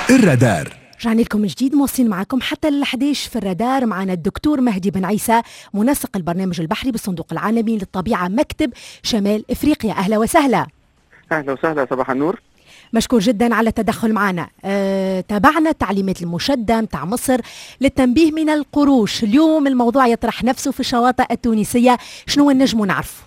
الرادار. رجعنا لكم من جديد، موصين معكم حتى ال11 في الرادار. معنا الدكتور مهدي بن عيسى، منسق البرنامج البحري بالصندوق العالمي للطبيعة مكتب شمال إفريقيا. أهلا وسهلا. أهلا وسهلا، صباح النور. مشكور جدا على التدخل معنا. تابعنا التعليمات المشدة متاع مصر للتنبيه من القروش. اليوم الموضوع يطرح نفسه في الشواطئ التونسية، شنو نجموا نعرفه؟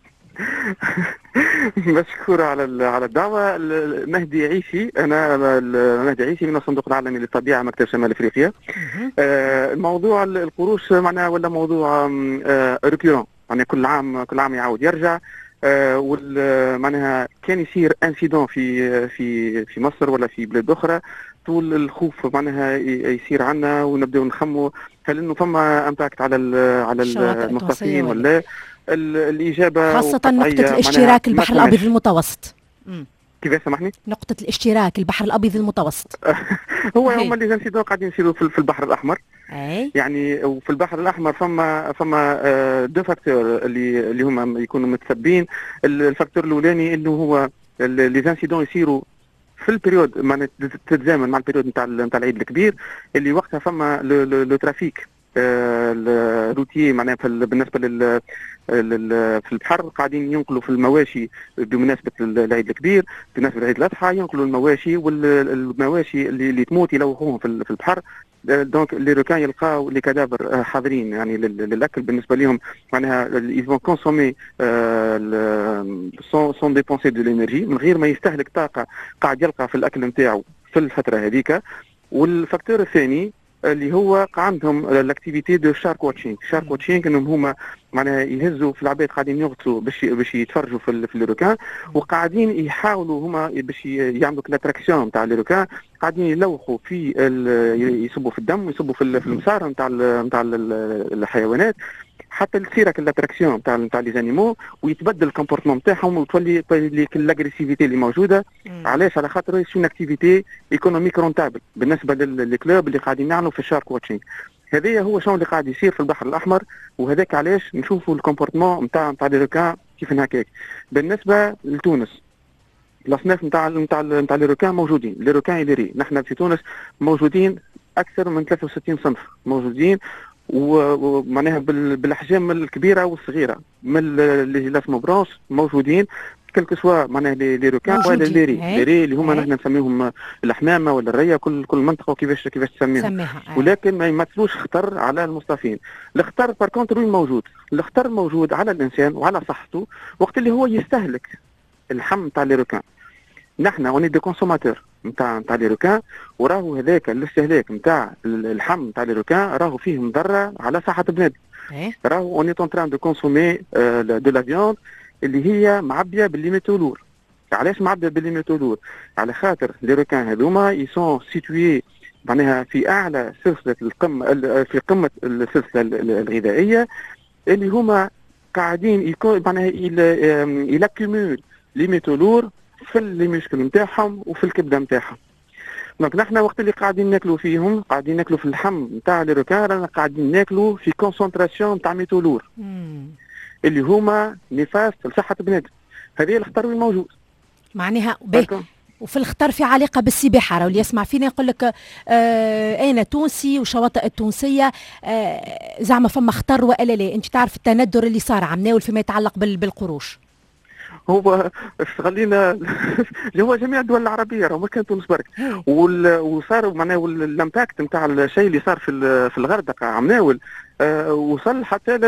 مشكورة على الدعوة. مهدي عيسي، أنا مهدي عيسي من الصندوق العالمي للطبيعة مكتب شمال أفريقيا. موضوع القروش معناها ولا موضوع ريكورون، يعني كل عام يعاود يرجع. معناها كان يصير انسيدون في مصر ولا في بلاد أخرى، طول الخوف معناها يصير عنا ونبداو نخموا هل انه فما امباكت على المصطفين ولا. الإجابة خاصة نقطة الاشتراك البحر الأبيض المتوسط. كيف سامحني؟ نقطة الاشتراك البحر الأبيض المتوسط. هم اللي زنسيدون قاعدين يصيروا في البحر الأحمر. يعني وفي البحر الأحمر فما دو فاكتور اللي هما يكونوا متسبين. الفاكتور الأولاني إنه هو لي زنسيدون يصيروا في البريود ما تتزامن مع البريود نتاع العيد الكبير، اللي وقتها فما لو ترافيك الروتيي معناها بالنسبه في البحر قاعدين ينقلوا في المواشي بمناسبه العيد الكبير، بمناسبه العيد الاضحى ينقلوا المواشي، والمواشي اللي تموت يلوحوهم في البحر. دونك لي روكان يلقاو لي كادافر حاضرين يعني للاكل بالنسبه لهم، معناها يزون كونسومي سون ديبونسي دو لينيرجي من غير ما يستهلك طاقه قاعد يلقى في الاكل نتاعو في الفتره هذيك. والفاكتور الثاني اللي هو عندهم لاكتيفيتي دو شارك واتشينغ. شارك واتشينغ انهم هما معناها يهزوا في العباد قاعدين يغطسوا باش يتفرجوا في الروكان، وقاعدين يحاولوا هما باش يعملوا الاتراكسيون نتاع الروكان، قاعدين يلوحوا يصبوا في الدم ويصبوا في المسار نتاع الحيوانات حتى تصير الاتراكسيون نتاع لي زانيمو، ويتبدل الكومبورتمون نتاعهم وتولي الاغريسيفيتي اللي موجوده. علاش؟ على خاطر سون اكتيفيتي ايكونوميك رونتابل بالنسبه للكلوب اللي قاعدين يعملوا في الشارك واتشينغ. هذايا هو شنو اللي قاعد يصير في البحر الاحمر، وهذاك علاش نشوفوا الكومبورتمون نتاع لي روكان كيف هكاك. بالنسبه لتونس الاصناف نتاع لي روكان موجودين، لي روكان إليري. نحن في تونس موجودين اكثر من 63 صنف موجودين، ومعناها بالاحجام الكبيره والصغيره، من لي لاسمو برونس موجودين كلك سوا معناها لي روكان ولا ليري اللي هما نحن نسميهم الحمامه ولا الريه، كل منطقه وكيفاش تسميهم. ولكن ما يمثلوش خطر على المصطفين. الخطر بار كونتر وين موجود؟ الخطر موجود على الانسان وعلى صحته وقت اللي هو يستهلك اللحم نتاع لي روكان. نحن اوني دي كونسوماتور نتاع لي روكان، وراهو هذاك الاستهلاك نتاع اللحم نتاع لي روكان راهو فيه مضره على صحه بنادم. راهو اوني اون تران دو كونسومي دو لا فياند اللي هي معبيه بالليميتولور. علاش معبيه بالليميتولور؟ على خاطر لي روكان هذوما يسون سيتوي معناها في اعلى سلسله القمه، في قمه السلسله الغذائيه، اللي هما قاعدين معناها يلاكيمول ليميتولور في المشكل نتاعهم وفي الكبده نتاعهم. دونك نحن وقت اللي قاعدين ناكلوا فيهم، قاعدين ناكلوا في اللحم نتاع لي روكان، رانا قاعدين ناكلوا في كونسنتراسيون نتاع ميتولور اللي هما نفاست لصحه بنادم. هذه الخطر وين موجود معناها وفي الخطر في علاقه بالسباحه. راهو اللي يسمع فينا يقول لك انا تونسي والشواطئ التونسيه زعما فما خطر والا لا؟ انت تعرف التندر اللي صار عمناول فيما يتعلق بالقروش. هو خلينا اللي هو جميع الدول العربيه راهو ما كان تونس برك، وصار معناه الامباكت نتاع الشيء اللي صار في الغردقه عمناول وصل حتى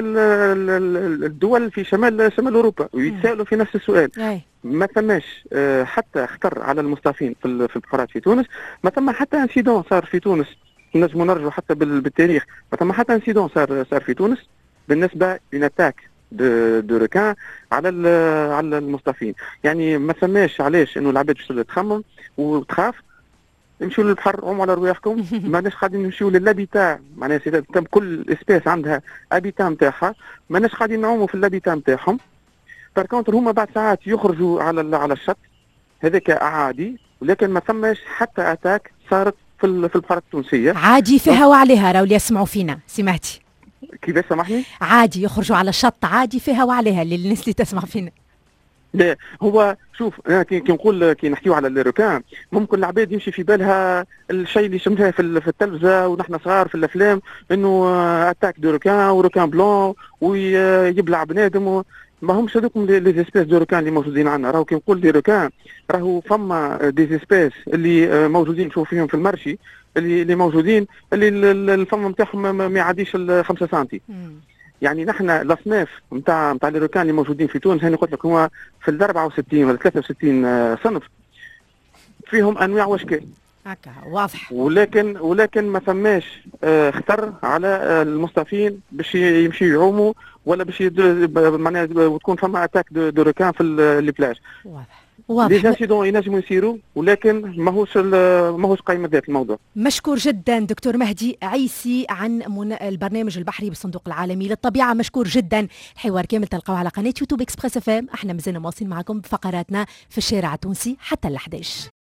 للدول في شمال اوروبا، ويتسالوا في نفس السؤال. ما ثماش حتى خطر على المصطفين في البحورات في تونس، ما ثم حتى انسيدون صار في تونس. نجموا نرجعوا حتى بالتاريخ، ما ثم حتى انسيدون صار في تونس بالنسبه لنتاك دو روكان على المصطفين. يعني ما ثماش علاش انه العباد تخمم وتخاف. نمشيو للبحر، عوموا على رواحكم. ماناش قاعدين نمشيو للابيتا، معناها كل اسبيس عندها ابيتا نتاعها، ماناش قاعدين نعوموا في الابيتا نتاعهم. بار كونتر هما بعد ساعات يخرجوا على الشط، هذاك عادي، ولكن ما ثماش حتى اتاك صارت في البحر التونسيه. عادي فيها وعليها، راهو اللي يسمعوا فينا سمعتي كيفاش سامحني؟ عادي يخرجوا على الشط، عادي فيها وعليها للناس اللي تسمع فينا. لا هو شوف انا كي نقول كي نحكيو على الروكان، ممكن العباد يمشي في بالها الشيء اللي شفناه في التلفزه ونحن صغار في الافلام، انه اتاك دو روكان وروكان بلون ويبلع بنادم. ما همش هذوكم لي زيسبيس دو روكان اللي موجودين عندنا. راهو كي نقول لي روكان راهو فما دي زيسبيس اللي موجودين نشوف فيهم في المرشي، اللي موجودين اللي الفم نتاعهم ما يعديش 5 سنتي. يعني نحن الاصناف نتاع لي روكان اللي موجودين في تونس، هاني قلت لك هو في ال 64 ولا 63 صنف، فيهم انواع واشكال هكا واضح. ولكن ما ثماش خطر على المصطفين باش يمشيو يعوموا ولا باش معناها وتكون فما اتاك دو روكان في لي بلاج. واضح. لي انسيدون ينجموا يصيروا، ولكن ماهوش قايمه ذات الموضوع. مشكور جدا دكتور مهدي عيسي عن البرنامج البحري بالصندوق العالمي للطبيعه. مشكور جدا. الحوار كامل تلقاوه على قناه يوتيوب اكسبريس اف ام. احنا مازلنا مواصلين معكم بفقراتنا في الشارع التونسي حتى ال11.